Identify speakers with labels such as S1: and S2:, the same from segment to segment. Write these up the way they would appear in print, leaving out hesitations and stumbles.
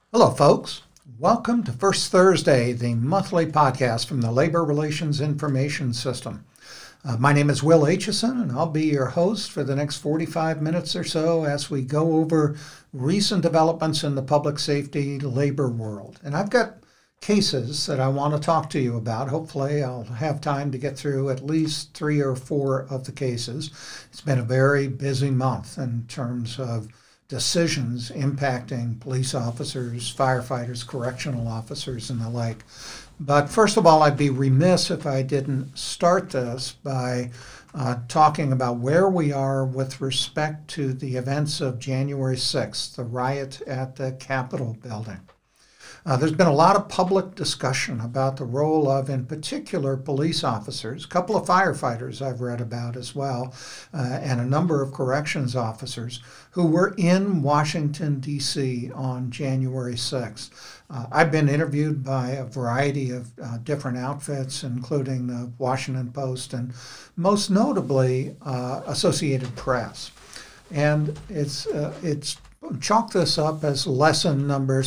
S1: Hello, folks. Welcome to First Thursday, the monthly podcast from the Labor Relations Information System. My name is Will Aitchison, and I'll be your host for the next 45 minutes or so as we go over recent developments in the public safety labor world. And I've got cases that I want to talk to you about. Hopefully, I'll have time to get through at least 3 or 4 of the cases. It's been a very busy month in terms of decisions impacting police officers, firefighters, correctional officers, and the like. But first of all, I'd be remiss if I didn't start this by talking about where we are with respect to the events of January 6th, the riot at the Capitol building. There's been a lot of public discussion about the role of, in particular, police officers, a couple of firefighters I've read about as well, and a number of corrections officers who were in Washington, D.C. on January 6th. I've been interviewed by a variety of different outfits, including the Washington Post and most notably Associated Press. And it's chalk this up as lesson number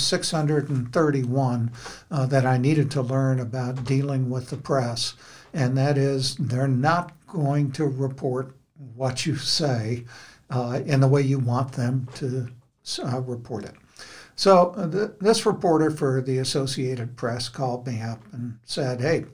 S1: 631 that I needed to learn about dealing with the press, and that is they're not going to report what you say in the way you want them to report it. So this reporter for the Associated Press called me up and said, hey,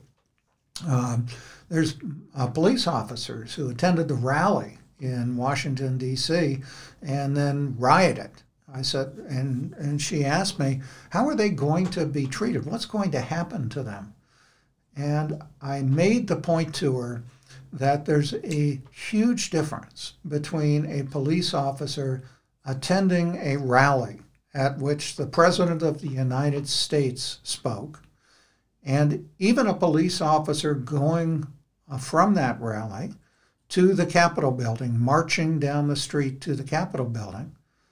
S1: there's police officers who attended the rally in Washington, D.C., and then rioted. I said, and she asked me, how are they going to be treated? What's going to happen to them? And I made the point to her that there's a huge difference between a police officer attending a rally at which the President of the United States spoke, and even a police officer going from that rally to the Capitol building, marching down the street to the Capitol building,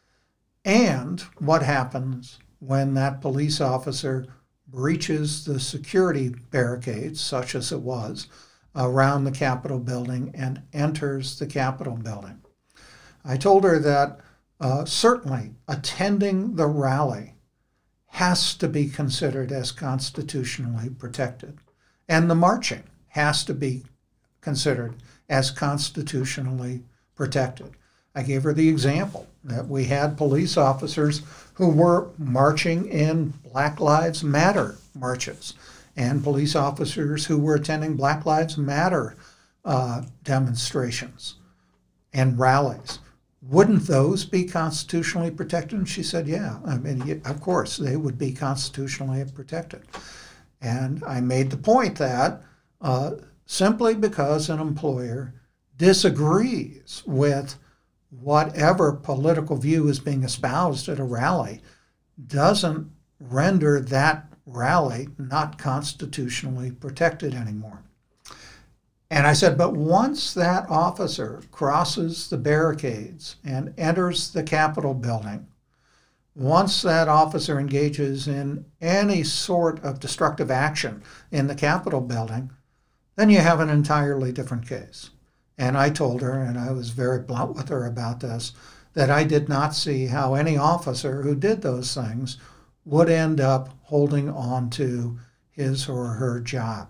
S1: and what happens when that police officer breaches the security barricades, such as it was, around the Capitol building and enters the Capitol building. I told her that certainly attending the rally has to be considered as constitutionally protected, and the marching has to be considered as constitutionally protected. I gave her the example that we had police officers who were marching in Black Lives Matter marches and police officers who were attending Black Lives Matter demonstrations and rallies. Wouldn't those be constitutionally protected? And she said, yeah, I mean, of course, they would be constitutionally protected. And I made the point that simply because an employer disagrees with whatever political view is being espoused at a rally doesn't render that rally not constitutionally protected anymore. And I said, but once that officer crosses the barricades and enters the Capitol building, once that officer engages in any sort of destructive action in the Capitol building, then you have an entirely different case. And I told her, and I was very blunt with her about this, that I did not see how any officer who did those things would end up holding on to his or her job.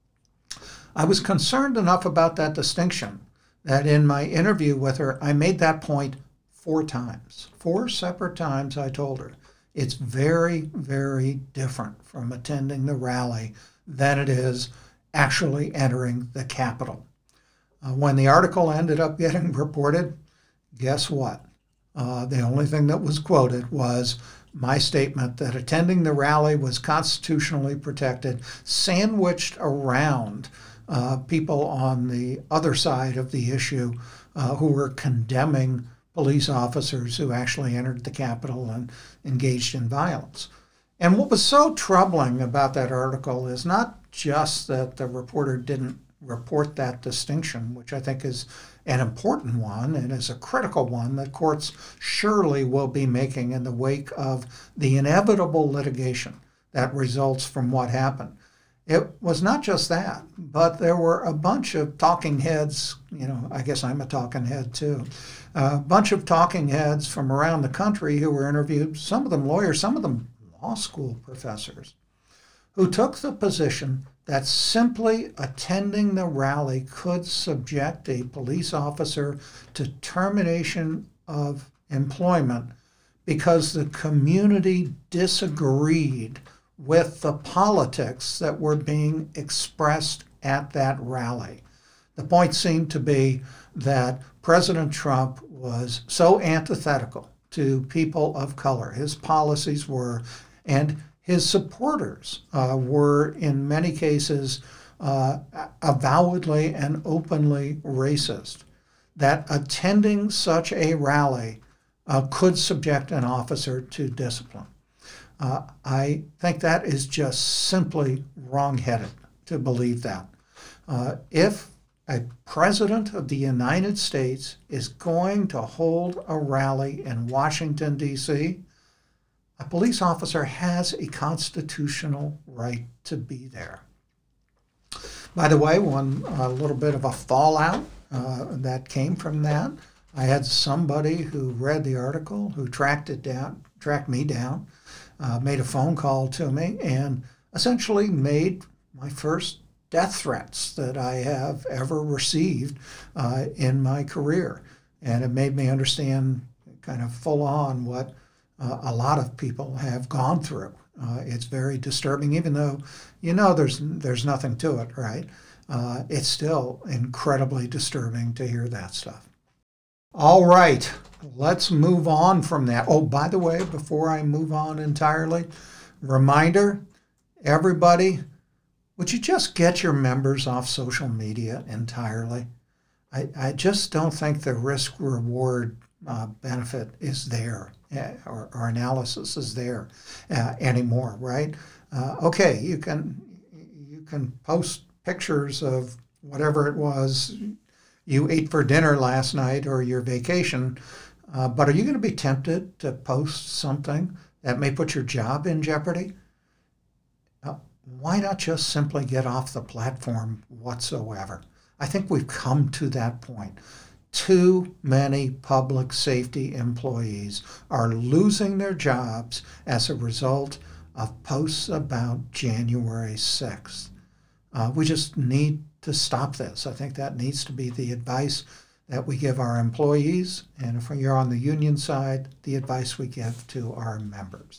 S1: I was concerned enough about that distinction that in my interview with her, I made that point 4 times. 4 separate times I told her it's very, very different from attending the rally than it is actually entering the Capitol. When the article ended up getting reported, guess what? The only thing that was quoted was my statement that attending the rally was constitutionally protected, sandwiched around people on the other side of the issue who were condemning police officers who actually entered the Capitol and engaged in violence. And what was so troubling about that article is not just that the reporter didn't report that distinction, which I think is an important one and is a critical one that courts surely will be making in the wake of the inevitable litigation that results from what happened. It was not just that, but there were a bunch of talking heads, I guess I'm a talking head too, a bunch of talking heads from around the country who were interviewed, some of them lawyers, some of them law school professors, who took the position that simply attending the rally could subject a police officer to termination of employment because the community disagreed with the politics that were being expressed at that rally. The point seemed to be that President Trump was so antithetical to people of color. His policies were, and his supporters were in many cases avowedly and openly racist, that attending such a rally could subject an officer to discipline. I think that is just simply wrong-headed to believe that. If a president of the United States is going to hold a rally in Washington, D.C., a police officer has a constitutional right to be there. By the way, a little bit of a fallout that came from that. I had somebody who read the article, who tracked me down, made a phone call to me, and essentially made my first death threats that I have ever received in my career. And it made me understand kind of full on what a lot of people have gone through. It's very disturbing, even though there's nothing to it, right? It's still incredibly disturbing to hear that stuff. All right, let's move on from that. Oh, by the way, before I move on entirely, reminder, everybody, would you just get your members off social media entirely? I just don't think the risk-reward benefit is there, or analysis is there anymore, right? Okay, you can post pictures of whatever it was you ate for dinner last night or your vacation, but are you going to be tempted to post something that may put your job in jeopardy? Why not just simply get off the platform whatsoever? I think we've come to that point. Too many public safety employees are losing their jobs as a result of posts about January 6th. We just need to stop this. I think that needs to be the advice that we give our employees, and if you're on the union side, the advice we give to our members.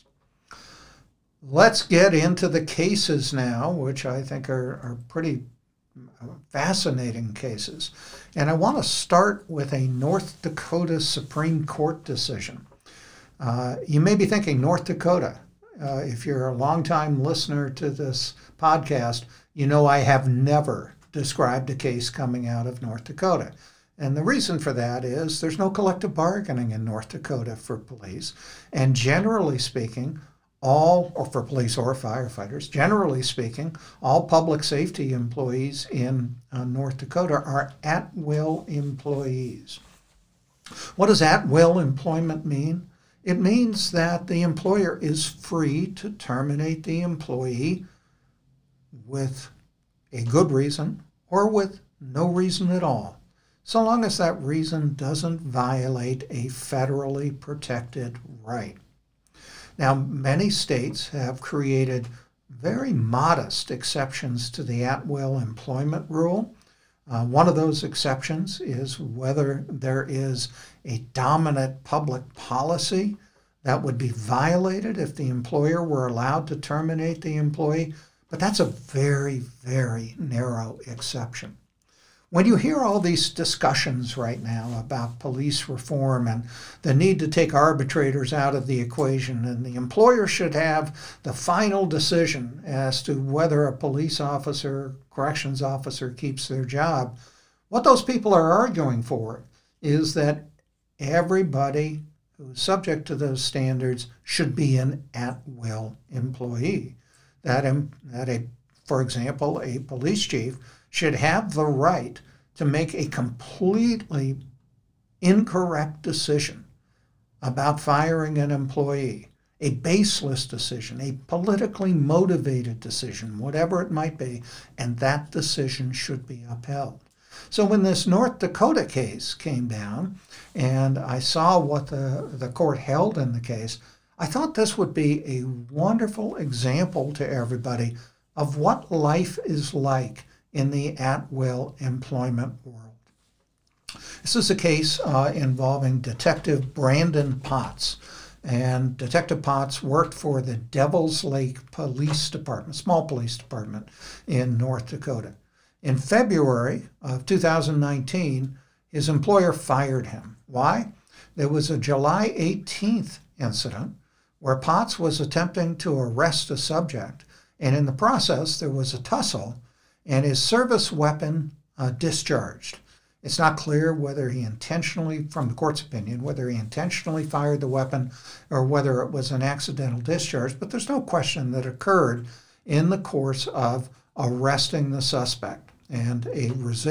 S1: Let's get into the cases now, which I think are pretty fascinating cases. And I want to start with a North Dakota Supreme Court decision. You may be thinking, North Dakota. If you're a longtime listener to this podcast, you know I have never described a case coming out of North Dakota. And the reason for that is there's no collective bargaining in North Dakota for police. And generally speaking, for police or firefighters, generally speaking, all public safety employees in North Dakota are at-will employees. What does at-will employment mean? It means that the employer is free to terminate the employee with a good reason or with no reason at all, so long as that reason doesn't violate a federally protected right. Now, many states have created very modest exceptions to the at-will employment rule. One of those exceptions is whether there is a dominant public policy that would be violated if the employer were allowed to terminate the employee, but that's a very, very narrow exception. When you hear all these discussions right now about police reform and the need to take arbitrators out of the equation, and the employer should have the final decision as to whether a police officer, corrections officer keeps their job, what those people are arguing for is that everybody who is subject to those standards should be an at-will employee. For example, a police chief should have the right to make a completely incorrect decision about firing an employee, a baseless decision, a politically motivated decision, whatever it might be, and that decision should be upheld. So when this North Dakota case came down and I saw what the court held in the case, I thought this would be a wonderful example to everybody of what life is like in the at-will employment world. This is a case involving Detective Brandon Potts. And Detective Potts worked for the Devils Lake Police Department, small police department in North Dakota. In February of 2019, his employer fired him. Why? There was a July 18th incident where Potts was attempting to arrest a subject, and in the process there was a tussle, and his service weapon discharged. It's not clear whether he intentionally, from the court's opinion, whether he intentionally fired the weapon or whether it was an accidental discharge, but there's no question that occurred in the course of arresting the suspect and a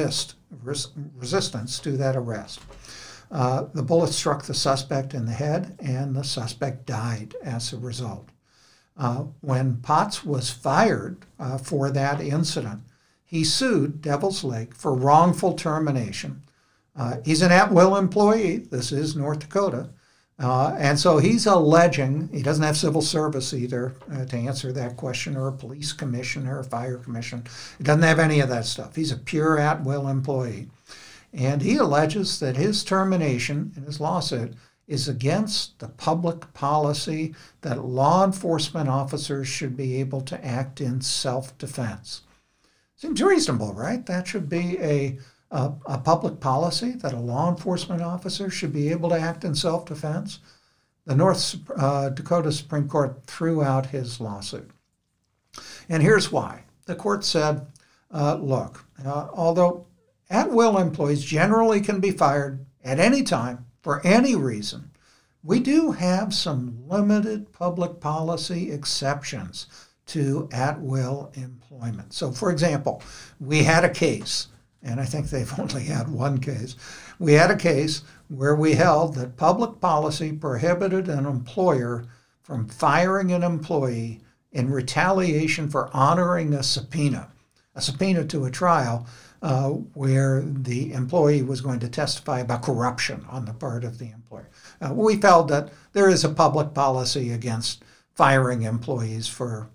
S1: resistance to that arrest. The bullet struck the suspect in the head, and the suspect died as a result. When Potts was fired for that incident, he sued Devils Lake for wrongful termination. He's an at-will employee. This is North Dakota. And so he's alleging, he doesn't have civil service either to answer that question, or a police commission or a fire commission. He doesn't have any of that stuff. He's a pure at-will employee. And he alleges that his termination in his lawsuit is against the public policy that law enforcement officers should be able to act in self-defense. Seems reasonable, right? That should be a public policy, that a law enforcement officer should be able to act in self-defense. The North Dakota Supreme Court threw out his lawsuit. And here's why. The court said, look, although at-will employees generally can be fired at any time for any reason, we do have some limited public policy exceptions to at-will employment. So, for example, we had a case, and I think they've only had one case. We had a case where we held that public policy prohibited an employer from firing an employee in retaliation for honoring a subpoena to a trial where the employee was going to testify about corruption on the part of the employer. We felt that there is a public policy against firing employees for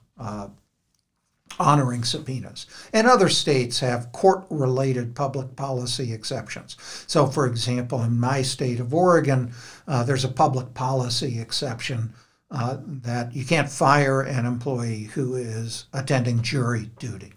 S1: honoring subpoenas. And other states have court-related public policy exceptions. So, for example, in my state of Oregon, there's a public policy exception that you can't fire an employee who is attending jury duty.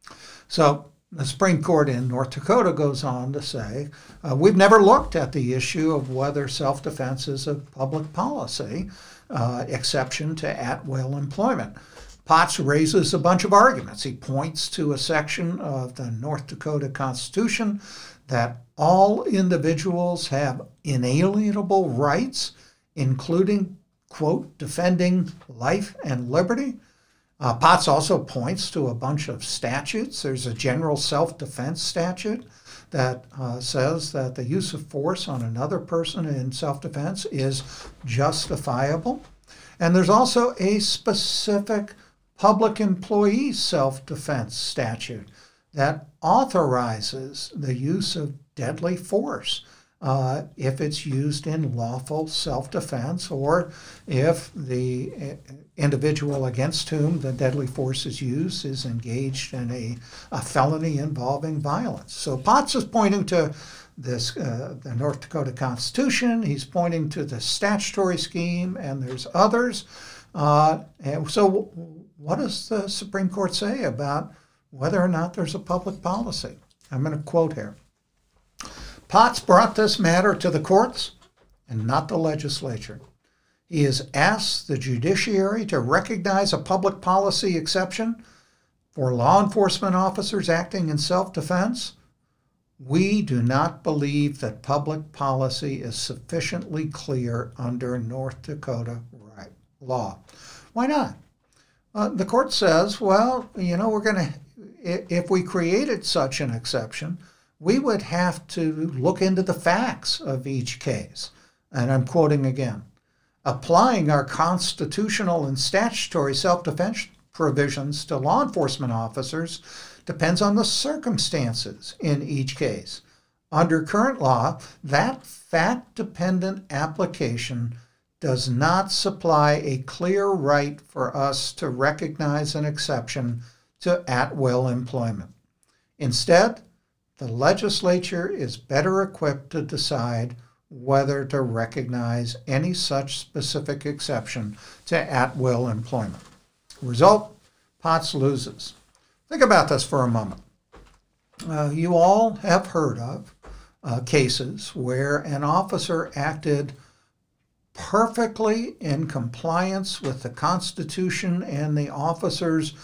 S1: So the Supreme Court in North Dakota goes on to say, we've never looked at the issue of whether self-defense is a public policy exception to at-will employment. Potts raises a bunch of arguments. He points to a section of the North Dakota Constitution that all individuals have inalienable rights, including, quote, defending life and liberty. Potts also points to a bunch of statutes. There's a general self-defense statute that says that the use of force on another person in self-defense is justifiable. And there's also a specific public employee self-defense statute that authorizes the use of deadly force if it's used in lawful self-defense, or if the individual against whom the deadly force is used is engaged in a felony involving violence. So Potts is pointing to this, the North Dakota Constitution. He's pointing to the statutory scheme, and there's others. And so what does the Supreme Court say about whether or not there's a public policy? I'm going to quote here. Potts brought this matter to the courts and not the legislature. He has asked the judiciary to recognize a public policy exception for law enforcement officers acting in self-defense. We do not believe that public policy is sufficiently clear under North Dakota law. Why not? The court says, well, if we created such an exception, we would have to look into the facts of each case. And I'm quoting again. Applying our constitutional and statutory self-defense provisions to law enforcement officers depends on the circumstances in each case. Under current law, that fact-dependent application does not supply a clear right for us to recognize an exception to at-will employment. Instead, the legislature is better equipped to decide whether to recognize any such specific exception to at-will employment. Result, Potts loses. Think about this for a moment. You all have heard of cases where an officer acted perfectly in compliance with the Constitution and the officer's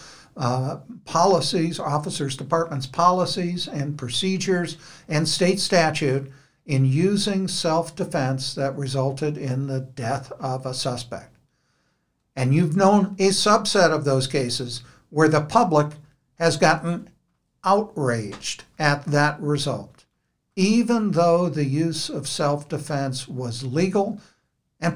S1: department's policies and procedures and state statute in using self-defense that resulted in the death of a suspect. And you've known a subset of those cases where the public has gotten outraged at that result, even though the use of self-defense was legal and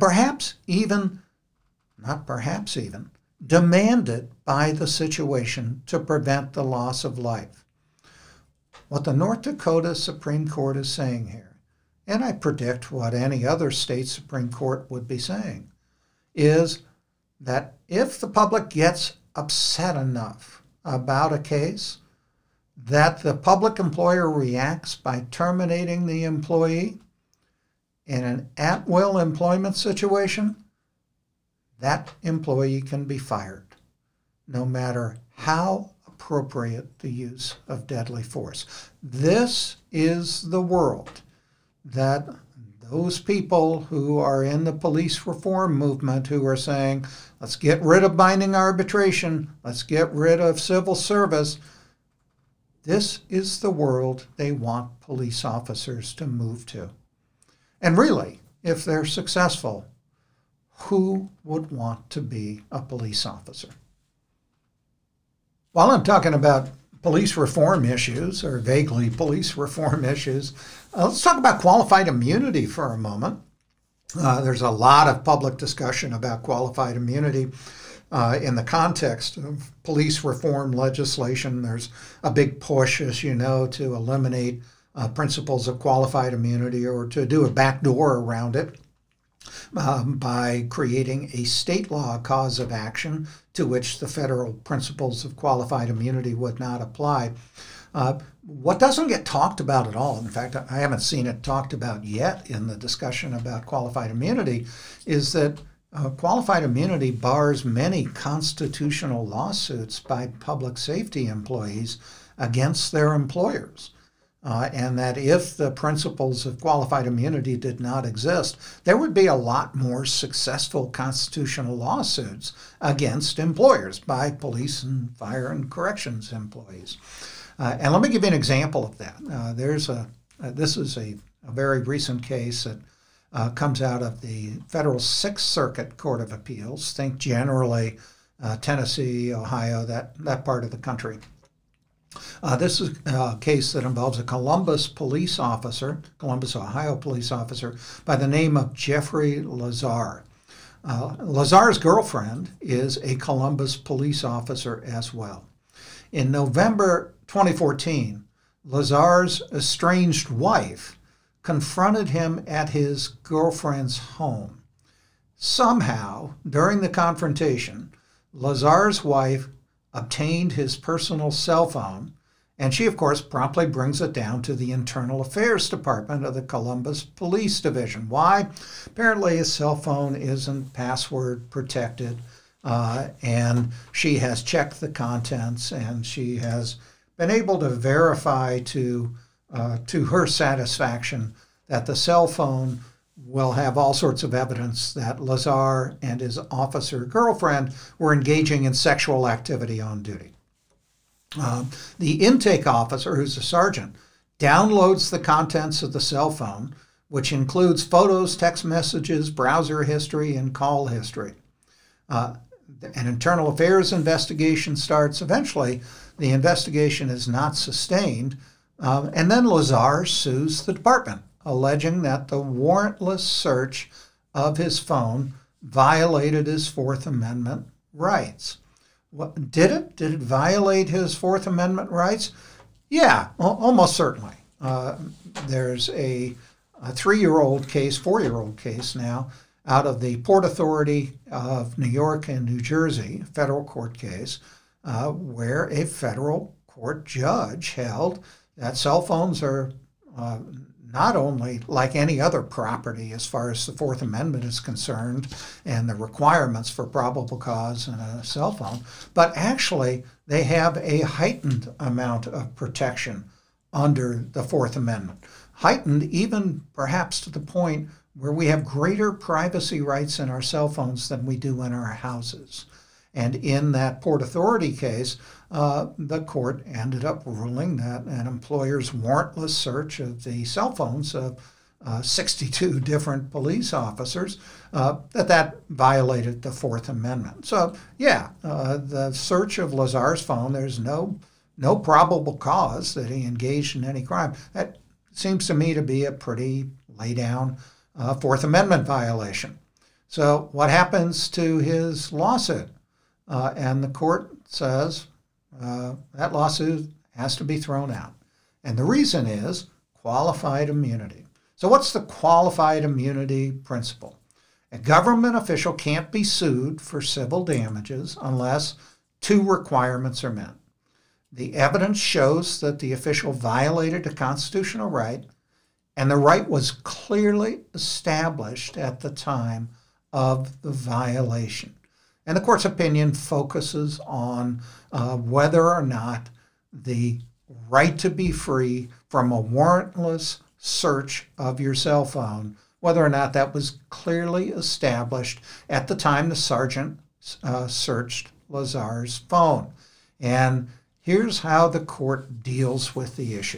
S1: demanded by the situation to prevent the loss of life. What the North Dakota Supreme Court is saying here, and I predict what any other state Supreme Court would be saying, is that if the public gets upset enough about a case, that the public employer reacts by terminating the employee in an at-will employment situation, that employee can be fired, no matter how appropriate the use of deadly force. This is the world that those people who are in the police reform movement, who are saying, let's get rid of binding arbitration, let's get rid of civil service, this is the world they want police officers to move to. And really, if they're successful, who would want to be a police officer? While I'm talking about police reform issues, or vaguely police reform issues, let's talk about qualified immunity for a moment. There's a lot of public discussion about qualified immunity in the context of police reform legislation. There's a big push, as you know, to eliminate principles of qualified immunity, or to do a backdoor around it by creating a state law cause of action to which the federal principles of qualified immunity would not apply. What doesn't get talked about at all, in fact, I haven't seen it talked about yet in the discussion about qualified immunity, is that qualified immunity bars many constitutional lawsuits by public safety employees against their employers. And that if the principles of qualified immunity did not exist, there would be a lot more successful constitutional lawsuits against employers by police and fire and corrections employees. And let me give you an example of that. This is a very recent case that comes out of the Federal Sixth Circuit Court of Appeals. Think generally Tennessee, Ohio, that part of the country. This is a case that involves a Columbus, Ohio police officer by the name of Jeffrey Lazar. Lazar's girlfriend is a Columbus police officer as well. In November 2014, Lazar's estranged wife confronted him at his girlfriend's home. Somehow, during the confrontation, Lazar's wife obtained his personal cell phone, and she, of course, promptly brings it down to the Internal Affairs Department of the Columbus Police Division. Why? Apparently his cell phone isn't password protected, and she has checked the contents, and she has been able to verify to her satisfaction that the cell phone will have all sorts of evidence that Lazar and his officer girlfriend were engaging in sexual activity on duty. The intake officer, who's a sergeant, downloads the contents of the cell phone, which includes photos, text messages, browser history, and call history. An internal affairs investigation starts. Eventually, the investigation is not sustained, and then Lazar sues the department, alleging that the warrantless search of his phone violated his Fourth Amendment rights. Did it? Did it violate his Fourth Amendment rights? Yeah, almost certainly. There's a 4-year-old case now, out of the Port Authority of New York and New Jersey, a federal court case, where a federal court judge held that cell phones are not only like any other property as far as the Fourth Amendment is concerned and the requirements for probable cause in a cell phone, but actually they have a heightened amount of protection under the Fourth Amendment. Heightened even perhaps to the point where we have greater privacy rights in our cell phones than we do in our houses. And in that Port Authority case, the court ended up ruling that an employer's warrantless search of the cell phones of 62 different police officers, that violated the Fourth Amendment. So, the search of Lazar's phone, there's no probable cause that he engaged in any crime. That seems to me to be a pretty lay-down Fourth Amendment violation. So what happens to his lawsuit? And the court says that lawsuit has to be thrown out. And the reason is qualified immunity. So what's the qualified immunity principle? A government official can't be sued for civil damages unless two requirements are met. The evidence shows that the official violated a constitutional right, and the right was clearly established at the time of the violation. And the court's opinion focuses on whether or not the right to be free from a warrantless search of your cell phone, whether or not that was clearly established at the time the sergeant searched Lazar's phone. And here's how the court deals with the issue.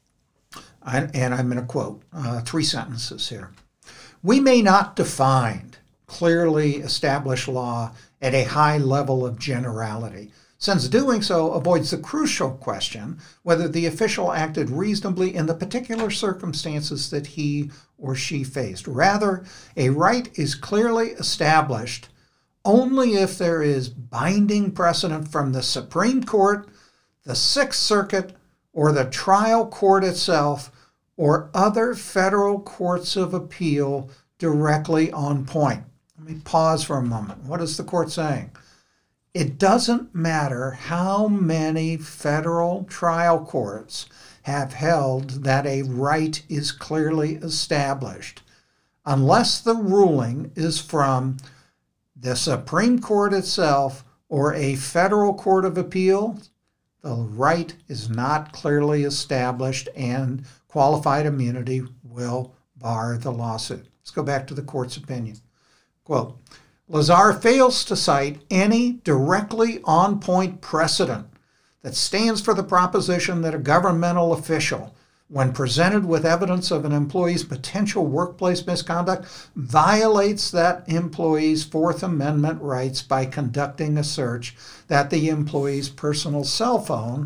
S1: And I'm going to quote 3 sentences here. We may not define clearly established law at a high level of generality, since doing so avoids the crucial question whether the official acted reasonably in the particular circumstances that he or she faced. Rather, a right is clearly established only if there is binding precedent from the Supreme Court, the Sixth Circuit, or the trial court itself, or other federal courts of appeal directly on point. Let me pause for a moment. What is the court saying? It doesn't matter how many federal trial courts have held that a right is clearly established. Unless the ruling is from the Supreme Court itself or a federal court of appeal, the right is not clearly established and qualified immunity will bar the lawsuit. Let's go back to the court's opinion. Quote, Lazar fails to cite any directly on-point precedent that stands for the proposition that a governmental official, when presented with evidence of an employee's potential workplace misconduct, violates that employee's Fourth Amendment rights by conducting a search that the employee's personal cell phone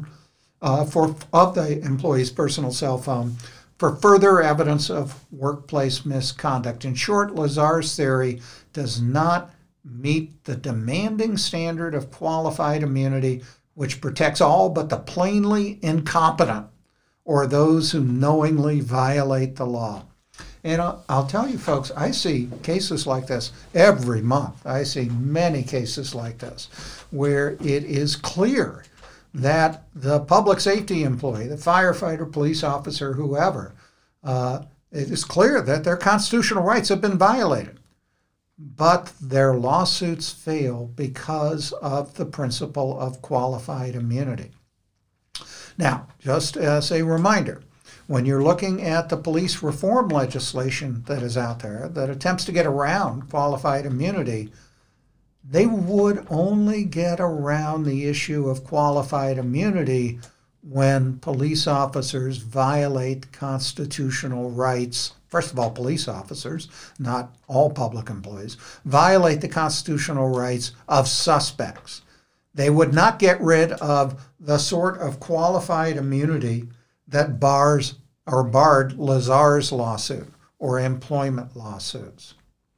S1: for further evidence of workplace misconduct. In short, Lazar's theory does not meet the demanding standard of qualified immunity, which protects all but the plainly incompetent or those who knowingly violate the law. And I'll tell you, folks, I see cases like this every month. I see many cases like this where it is clear that the public safety employee, the firefighter, police officer, whoever, it is clear that their constitutional rights have been violated. But their lawsuits fail because of the principle of qualified immunity. Now, just as a reminder, when you're looking at the police reform legislation that is out there that attempts to get around qualified immunity, they would only get around the issue of qualified immunity when police officers violate constitutional rights. First of all, police officers, not all public employees, violate the constitutional rights of suspects. They would not get rid of the sort of qualified immunity that barred Lazar's lawsuit or employment lawsuits.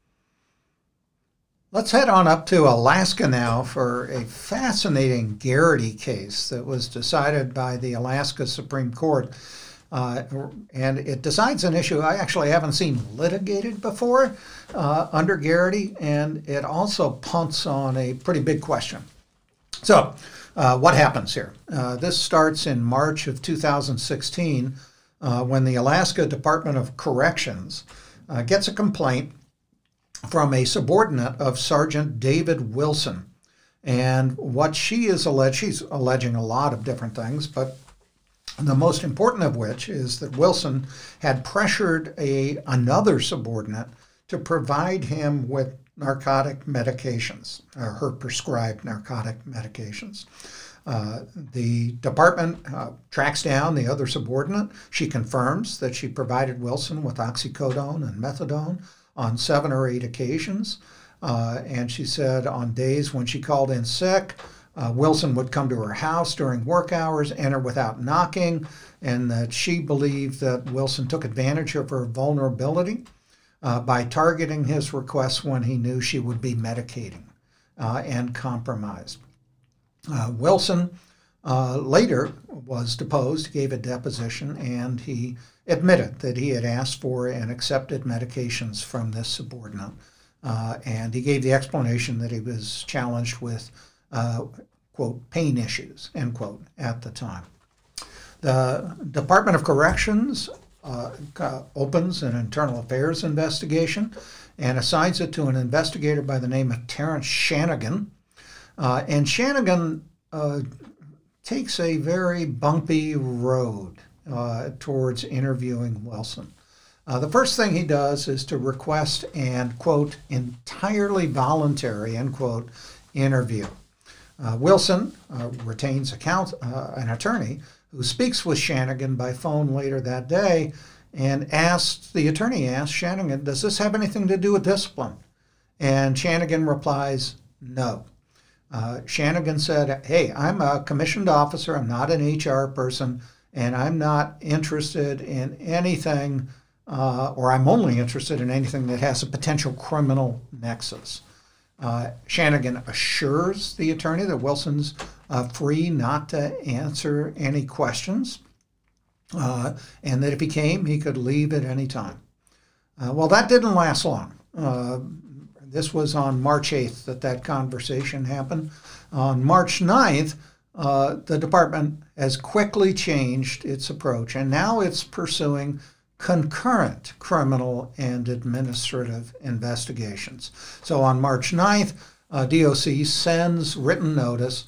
S1: Let's head on up to Alaska now for a fascinating Garrity case that was decided by the Alaska Supreme Court. And it decides an issue I actually haven't seen litigated before under Garrity, and it also punts on a pretty big question. So what happens here? This starts in March of 2016 when the Alaska Department of Corrections gets a complaint from a subordinate of Sergeant David Wilson. And what she is alleged, she's alleging a lot of different things, but the most important of which is that Wilson had pressured another subordinate to provide him with narcotic medications, or her prescribed narcotic medications. The department tracks down the other subordinate. She confirms that she provided Wilson with oxycodone and methadone on 7 or 8 occasions. And she said on days when she called in sick, Wilson would come to her house during work hours, enter without knocking, and that she believed that Wilson took advantage of her vulnerability by targeting his requests when he knew she would be medicating and compromised. Wilson later was deposed, gave a deposition, and he admitted that he had asked for and accepted medications from this subordinate. And he gave the explanation that he was challenged with, quote, pain issues, end quote, at the time. The Department of Corrections opens an internal affairs investigation and assigns it to an investigator by the name of Terrence Shanagan. And Shanagan takes a very bumpy road towards interviewing Wilson. The first thing he does is to request an, quote, entirely voluntary, end quote, interview. Wilson retains an attorney who speaks with Shanagan by phone later that day and the attorney asks Shanagan, does this have anything to do with discipline? And Shanagan replies, no. Shanagan said, hey, I'm a commissioned officer, I'm not an HR person, and I'm not interested in anything, or I'm only interested in anything that has a potential criminal nexus. Shanagan assures the attorney that Wilson's free not to answer any questions, and that if he came, he could leave at any time. Well, that didn't last long. This was on March 8th that conversation happened. On March 9th, the department has quickly changed its approach, and now it's pursuing concurrent criminal and administrative investigations. So on March 9th, DOC sends written notice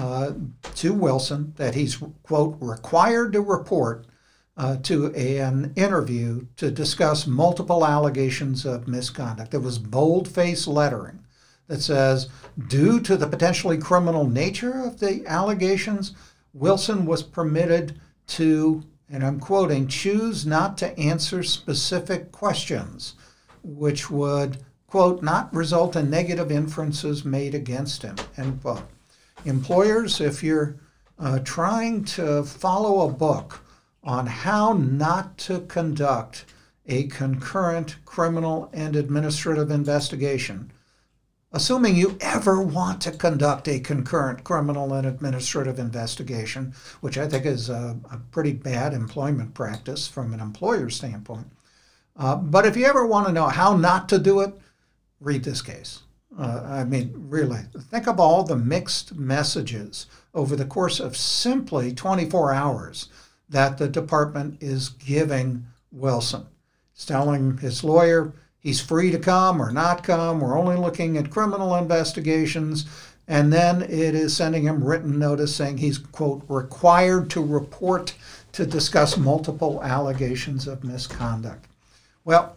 S1: to Wilson that he's, quote, required to report to an interview to discuss multiple allegations of misconduct. There was bold-faced lettering that says, due to the potentially criminal nature of the allegations, Wilson was permitted to, and I'm quoting, choose not to answer specific questions, which would, quote, not result in negative inferences made against him, end quote. Employers, if you're trying to follow a book on how not to conduct a concurrent criminal and administrative investigation, assuming you ever want to conduct a concurrent criminal and administrative investigation, which I think is a pretty bad employment practice from an employer standpoint. But if you ever want to know how not to do it, read this case. I mean, really, think of all the mixed messages over the course of simply 24 hours that the department is giving Wilson. He's telling his lawyer he's free to come or not come. We're only looking at criminal investigations. And then it is sending him written notice saying he's, quote, required to report to discuss multiple allegations of misconduct. Well,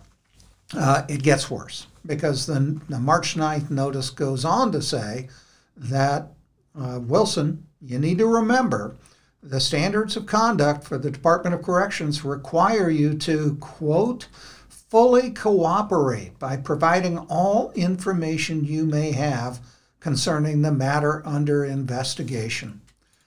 S1: it gets worse because the March 9th notice goes on to say that Wilson, you need to remember the standards of conduct for the Department of Corrections require you to, quote, fully cooperate by providing all information you may have concerning the matter under investigation,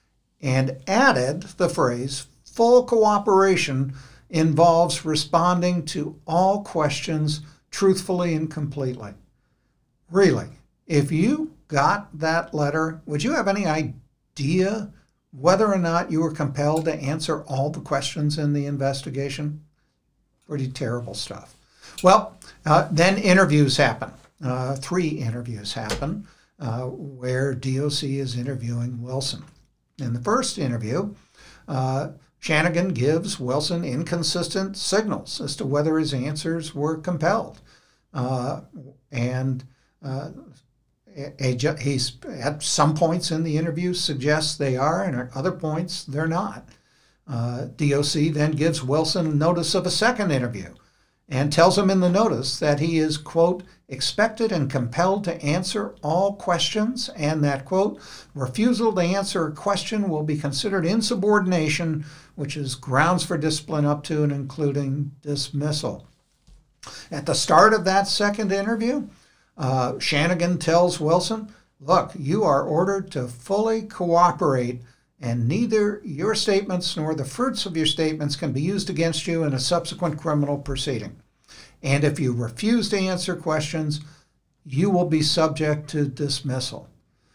S1: and added the phrase, full cooperation involves responding to all questions truthfully and completely. Really, if you got that letter, would you have any idea whether or not you were compelled to answer all the questions in the investigation. Pretty terrible stuff. Well, then interviews happen. 3 interviews happen where DOC is interviewing Wilson. In the first interview, Shanagan gives Wilson inconsistent signals as to whether his answers were compelled. He's at some points in the interview suggests they are, and at other points they're not. DOC then gives Wilson notice of a second interview and tells him in the notice that he is, quote, expected and compelled to answer all questions, and that, quote, refusal to answer a question will be considered insubordination, which is grounds for discipline up to and including dismissal. At the start of that second interview, Shanagan tells Wilson, look, you are ordered to fully cooperate, and neither your statements nor the fruits of your statements can be used against you in a subsequent criminal proceeding. And if you refuse to answer questions, you will be subject to dismissal.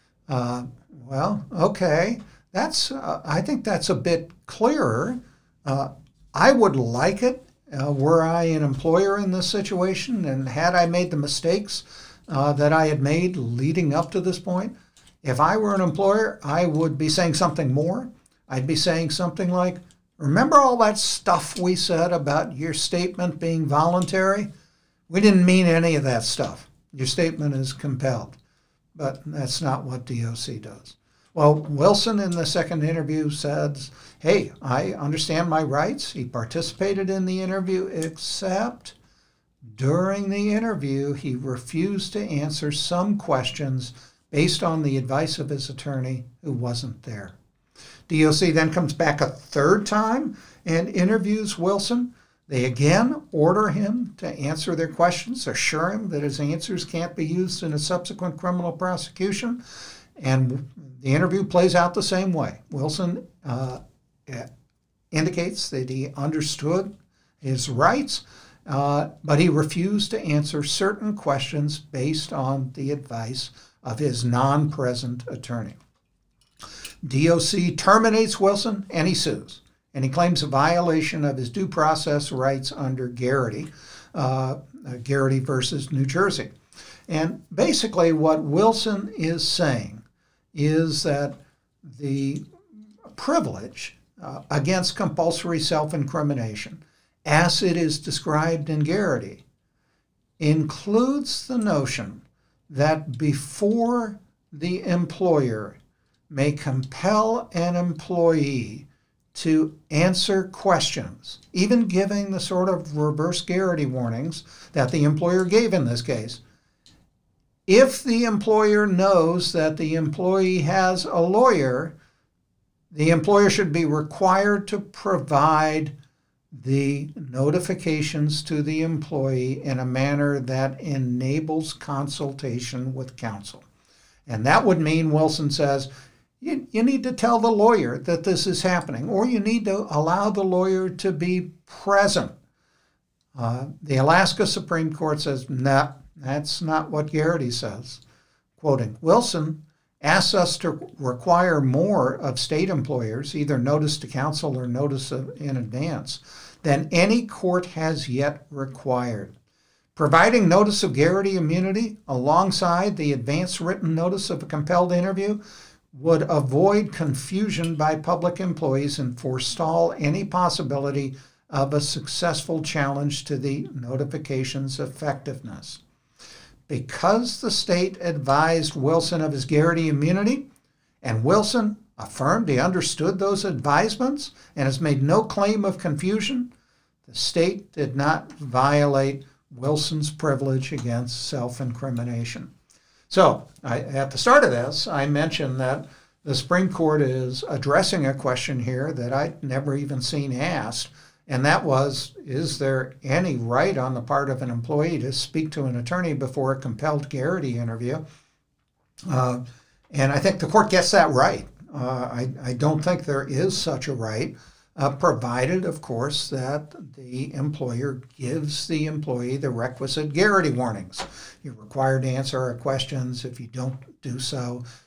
S1: Well, okay, I think that's a bit clearer. I would like it were I an employer in this situation, and had I made the mistakes that I had made leading up to this point. If I were an employer, I would be saying something more. I'd be saying something like, remember all that stuff we said about your statement being voluntary? We didn't mean any of that stuff. Your statement is compelled. But that's not what DOC does. Well, Wilson in the second interview says, hey, I understand my rights. He participated in the interview, except during the interview, he refused to answer some questions based on the advice of his attorney who wasn't there. DOC then comes back a third time and interviews Wilson. They again order him to answer their questions, assure him that his answers can't be used in a subsequent criminal prosecution, and the interview plays out the same way. Wilson indicates that he understood his rights, but he refused to answer certain questions based on the advice of his non-present attorney. DOC terminates Wilson and he sues, and he claims a violation of his due process rights under Garrity, Garrity versus New Jersey. And basically what Wilson is saying is that the privilege against compulsory self-incrimination, as it is described in Garrity, includes the notion that before the employer may compel an employee to answer questions, even giving the sort of reverse Garrity warnings that the employer gave in this case, if the employer knows that the employee has a lawyer, the employer should be required to provide the notifications to the employee in a manner that enables consultation with counsel. And that would mean, Wilson says, you need to tell the lawyer that this is happening, or you need to allow the lawyer to be present. The Alaska Supreme Court says, no, that's not what Garrity says. Quoting, Wilson asks us to require more of state employers, either notice to counsel or notice in advance, than any court has yet required. Providing notice of Garrity immunity alongside the advance written notice of a compelled interview would avoid confusion by public employees and forestall any possibility of a successful challenge to the notification's effectiveness. Because the state advised Wilson of his Garrity immunity, and Wilson affirmed he understood those advisements and has made no claim of confusion, the state did not violate Wilson's privilege against self-incrimination. So, at the start of this, I mentioned that the Supreme Court is addressing a question here that I'd never even seen asked, and that was, is there any right on the part of an employee to speak to an attorney before a compelled Garrity interview? And I think the court gets that right. I don't think there is such a right, provided, of course, that the employer gives the employee the requisite Garrity warnings. You're required to answer our questions. If you don't do so,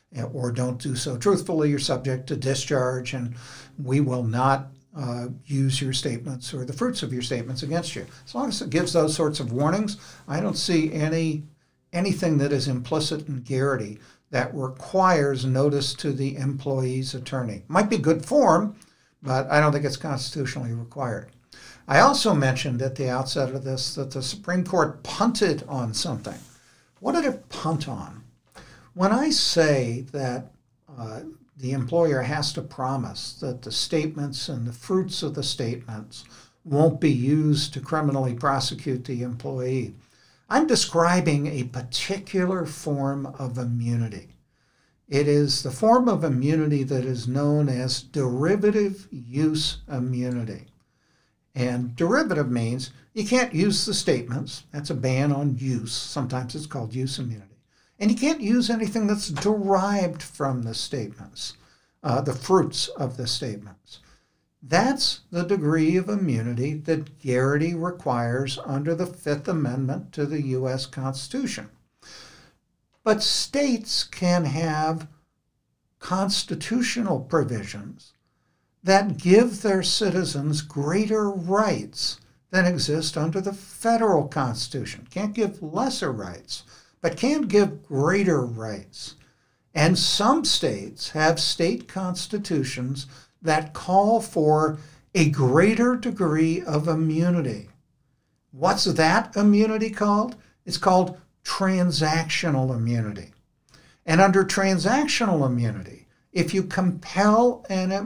S1: or don't do so truthfully, you're subject to discharge, and we will not use your statements or the fruits of your statements against you. As long as it gives those sorts of warnings, I don't see anything that is implicit in Garrity that requires notice to the employee's attorney. Might be good form, but I don't think it's constitutionally required. I also mentioned at the outset of this that the Supreme Court punted on something. What did it punt on? When I say that the employer has to promise that the statements and the fruits of the statements won't be used to criminally prosecute the employee, I'm describing a particular form of immunity. It is the form of immunity that is known as derivative use immunity. And derivative means you can't use the statements. That's a ban on use. Sometimes it's called use immunity. And you can't use anything that's derived from the statements, the fruits of the statements. That's the degree of immunity that Garrity requires under the Fifth Amendment to the U.S. Constitution. But states can have constitutional provisions that give their citizens greater rights than exist under the federal Constitution. Can't give lesser rights, but can give greater rights. And some states have state constitutions that call for a greater degree of immunity. What's that immunity called? It's called transactional immunity. And under transactional immunity, if you compel any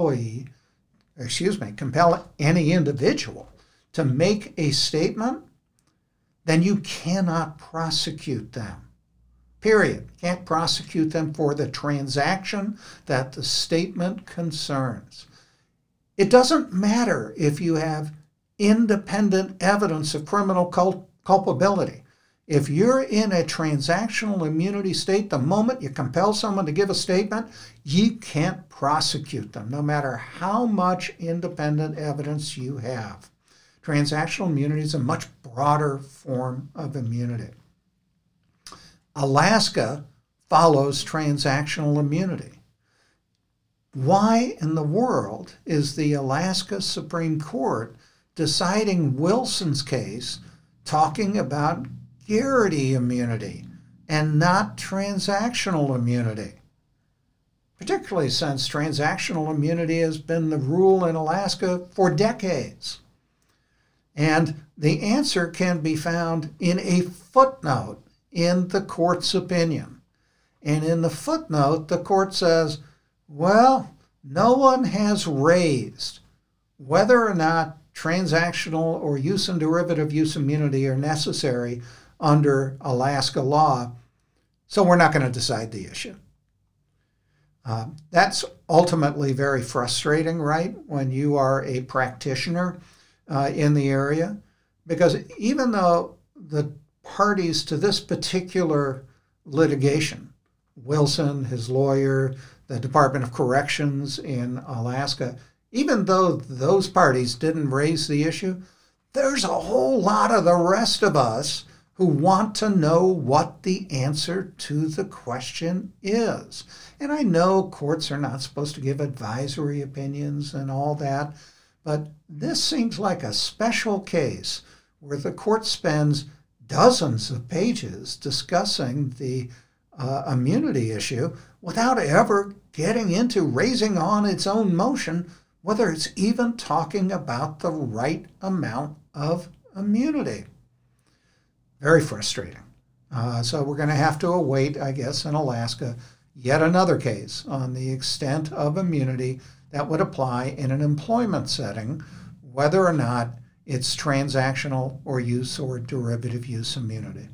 S1: individual to make a statement, then you cannot prosecute them. Period. Can't prosecute them for the transaction that the statement concerns. It doesn't matter if you have independent evidence of criminal culpability. If you're in a transactional immunity state, the moment you compel someone to give a statement, you can't prosecute them, no matter how much independent evidence you have. Transactional immunity is a much broader form of immunity. Alaska follows transactional immunity. Why in the world is the Alaska Supreme Court deciding Wilson's case talking about Garrity immunity and not transactional immunity? Particularly since transactional immunity has been the rule in Alaska for decades. And the answer can be found in a footnote in the court's opinion. And in the footnote, the court says, well, no one has raised whether or not transactional or use and derivative use immunity are necessary under Alaska law, so we're not going to decide the issue. That's ultimately very frustrating, right, when you are a practitioner in the area, because even though the parties to this particular litigation, Wilson, his lawyer, the Department of Corrections in Alaska, even though those parties didn't raise the issue, there's a whole lot of the rest of us who want to know what the answer to the question is. And I know courts are not supposed to give advisory opinions and all that, but this seems like a special case where the court spends dozens of pages discussing the immunity issue without ever getting into raising on its own motion whether it's even talking about the right amount of immunity. Very frustrating. So we're going to have to await, I guess, in Alaska, yet another case on the extent of immunity that would apply in an employment setting, whether or not it's transactional or use or derivative use immunity.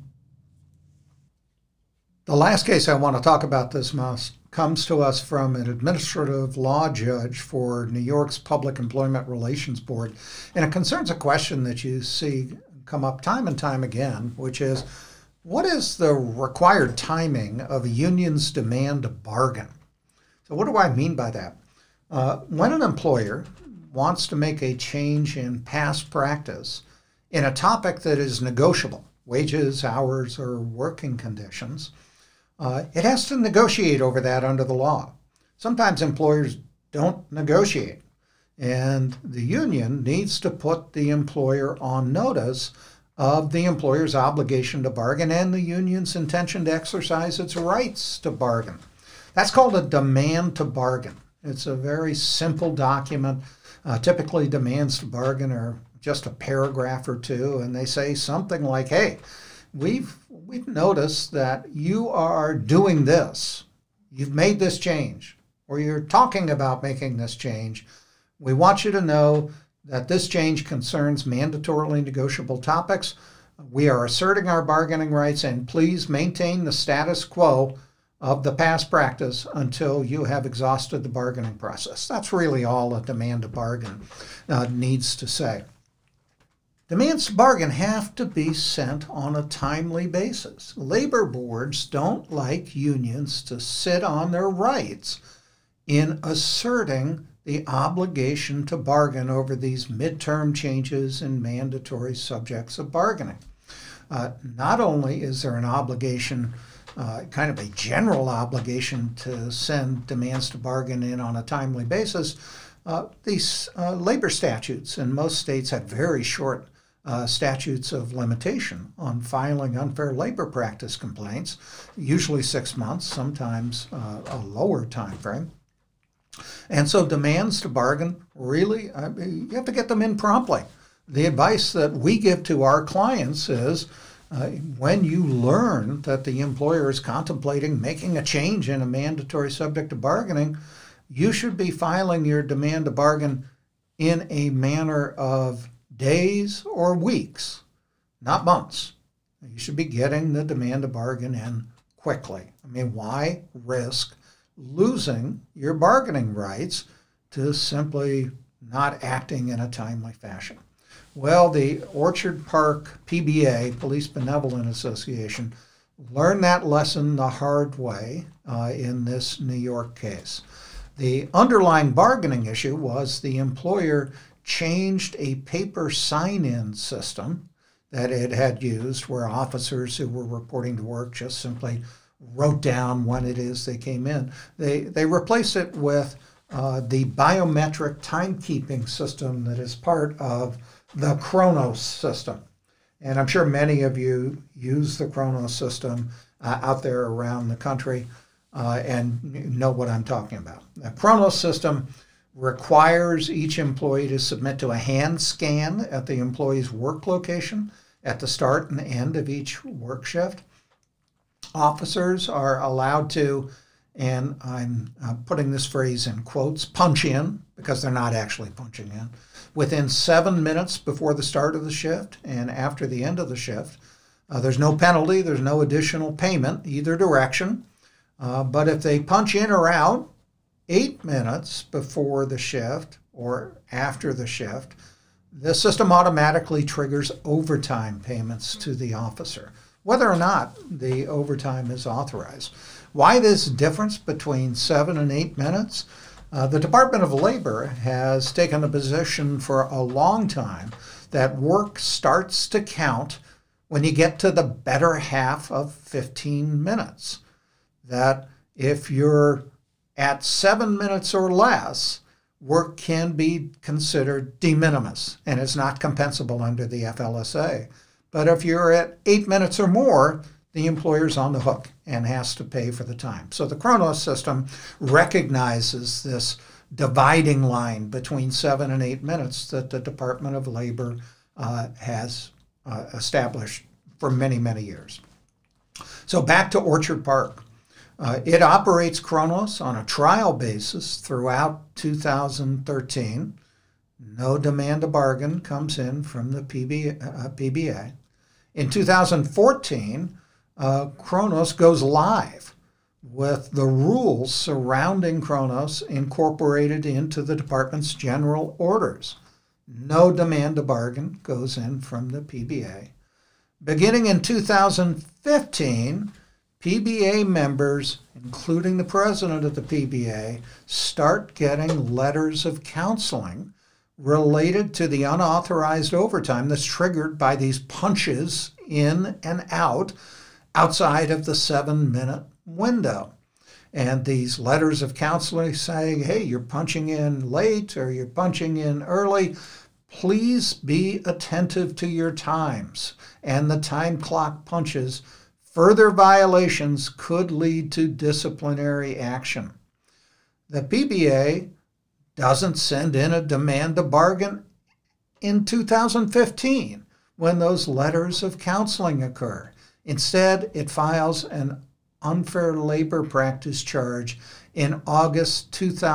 S1: The last case I want to talk about this month comes to us from an administrative law judge for New York's Public Employment Relations Board, and it concerns a question that you see come up time and time again, which is, what is the required timing of a union's demand to bargain? So what do I mean by that? When an employer wants to make a change in past practice in a topic that is negotiable, wages, hours, or working conditions, it has to negotiate over that under the law. Sometimes employers don't negotiate, and the union needs to put the employer on notice of the employer's obligation to bargain and the union's intention to exercise its rights to bargain. That's called a demand to bargain. It's a very simple document. Typically, demands to bargain are just a paragraph or two, and they say something like, hey, we've noticed that you are doing this. You've made this change, or you're talking about making this change. We want you to know that this change concerns mandatorily negotiable topics. We are asserting our bargaining rights, and please maintain the status quo of the past practice until you have exhausted the bargaining process. That's really all a demand to bargain needs to say. Demands to bargain have to be sent on a timely basis. Labor boards don't like unions to sit on their rights in asserting the obligation to bargain over these midterm changes in mandatory subjects of bargaining. Not only is there an obligation, kind of a general obligation to send demands to bargain in on a timely basis, these labor statutes in most states have very short statutes of limitation on filing unfair labor practice complaints, usually 6 months, sometimes a lower time frame. And so demands to bargain, really, you have to get them in promptly. The advice that we give to our clients is when you learn that the employer is contemplating making a change in a mandatory subject of bargaining, you should be filing your demand to bargain in a manner of days or weeks, not months. You should be getting the demand to bargain in quickly. I mean, why risk losing your bargaining rights to simply not acting in a timely fashion? Well, the Orchard Park PBA, Police Benevolent Association, learned that lesson the hard way in this New York case. The underlying bargaining issue was the employer changed a paper sign-in system that it had used where officers who were reporting to work just simply wrote down when it is they came in. They replaced it with the biometric timekeeping system that is part of the Kronos system. And I'm sure many of you use the Kronos system out there around the country and know what I'm talking about. The Kronos system requires each employee to submit to a hand scan at the employee's work location at the start and end of each work shift. Officers are allowed to, and I'm putting this phrase in quotes, punch in, because they're not actually punching in, within 7 minutes before the start of the shift and after the end of the shift. There's no penalty, there's no additional payment either direction. But if they punch in or out 8 minutes before the shift or after the shift, the system automatically triggers overtime payments to the officer, whether or not the overtime is authorized. Why this difference between 7 and 8 minutes? The Department of Labor has taken a position for a long time that work starts to count when you get to the better half of 15 minutes. That if you're at 7 minutes or less, work can be considered de minimis and it's not compensable under the FLSA. But if you're at 8 minutes or more, the employer's on the hook and has to pay for the time. So the Kronos system recognizes this dividing line between 7 and 8 minutes that the Department of Labor has established for many, many years. So back to Orchard Park. It operates Kronos on a trial basis throughout 2013. No demand to bargain comes in from the PBA. In 2014, Kronos goes live with the rules surrounding Kronos incorporated into the department's general orders. No demand to bargain goes in from the PBA. Beginning in 2015, PBA members, including the president of the PBA, start getting letters of counseling related to the unauthorized overtime that's triggered by these punches in and out outside of the 7-minute window. And these letters of counseling saying, hey, you're punching in late or you're punching in early, please be attentive to your times and the time clock punches. Further violations could lead to disciplinary action. The PBA doesn't send in a demand to bargain in 2015 when those letters of counseling occur. Instead, it files an unfair labor practice charge in August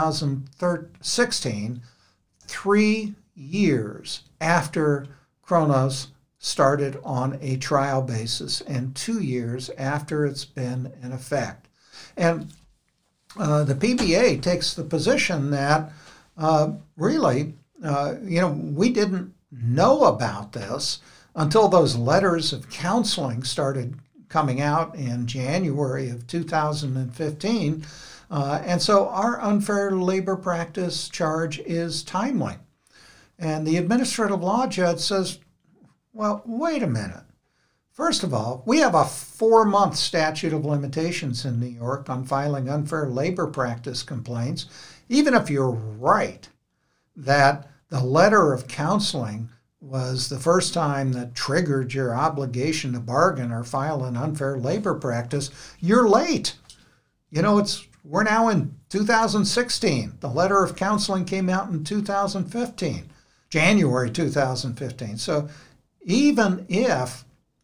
S1: 2016, 3 years after Kronos started on a trial basis and 2 years after it's been in effect. And the PBA takes the position that we didn't know about this until those letters of counseling started coming out in January of 2015. And so our unfair labor practice charge is timely. And the administrative law judge says, well, wait a minute. First of all, we have a 4-month statute of limitations in New York on filing unfair labor practice complaints. Even if you're right that the letter of counseling was the first time that triggered your obligation to bargain or file an unfair labor practice, you're late. We're now in 2016. The letter of counseling came out in 2015, January 2015. So even if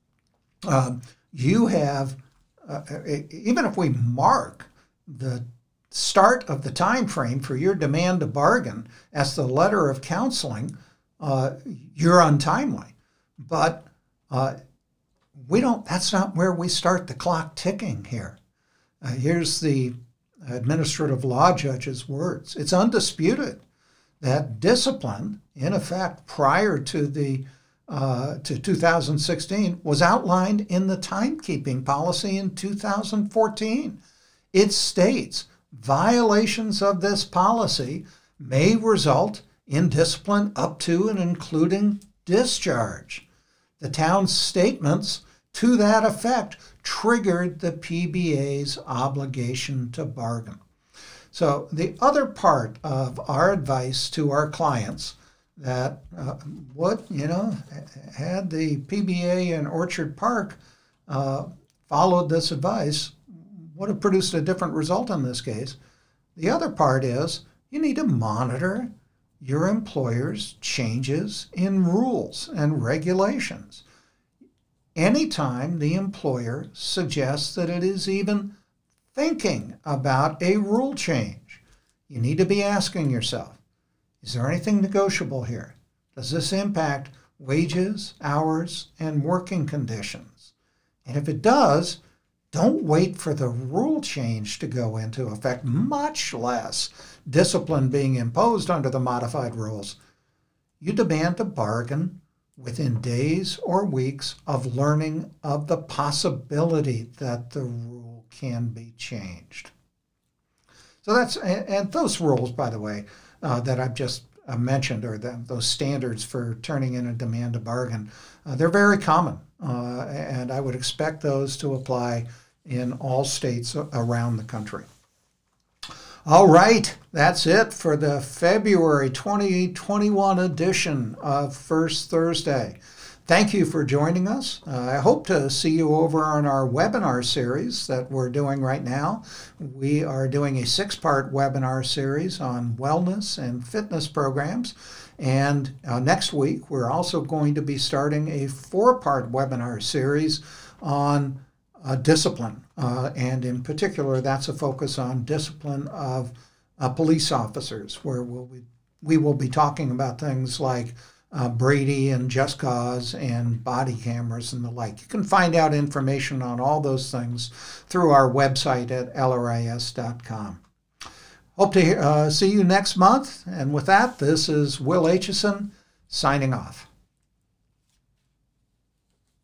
S1: even if we mark the start of the time frame for your demand to bargain as the letter of counseling, you're untimely. But that's not where we start the clock ticking here. Here's the administrative law judge's words. It's undisputed that discipline, in effect, prior to 2016, was outlined in the timekeeping policy in 2014. It states violations of this policy may result in discipline up to and including discharge. The town's statements to that effect triggered the PBA's obligation to bargain. So the other part of our advice to our clients that had the PBA in Orchard Park followed this advice, would have produced a different result in this case. The other part is you need to monitor your employer's changes in rules and regulations. Anytime the employer suggests that it is even thinking about a rule change, you need to be asking yourself, is there anything negotiable here? Does this impact wages, hours, and working conditions? And if it does, don't wait for the rule change to go into effect, much less discipline being imposed under the modified rules. You demand a bargain within days or weeks of learning of the possibility that the rule can be changed. So and those rules, by the way, that I've just mentioned, or those standards for turning in a demand to bargain, they're very common, and I would expect those to apply in all states around the country. All right, that's it for the February 2021 edition of First Thursday. Thank you for joining us. I hope to see you over on our webinar series that we're doing right now. We are doing a 6-part webinar series on wellness and fitness programs. And next week, we're also going to be starting a 4-part webinar series on discipline. And in particular, that's a focus on discipline of police officers, where we will be talking about things like Brady and Just Cause and body cameras and the like. You can find out information on all those things through our website at lris.com. Hope to see you next month. And with that, this is Will Aitchison signing off.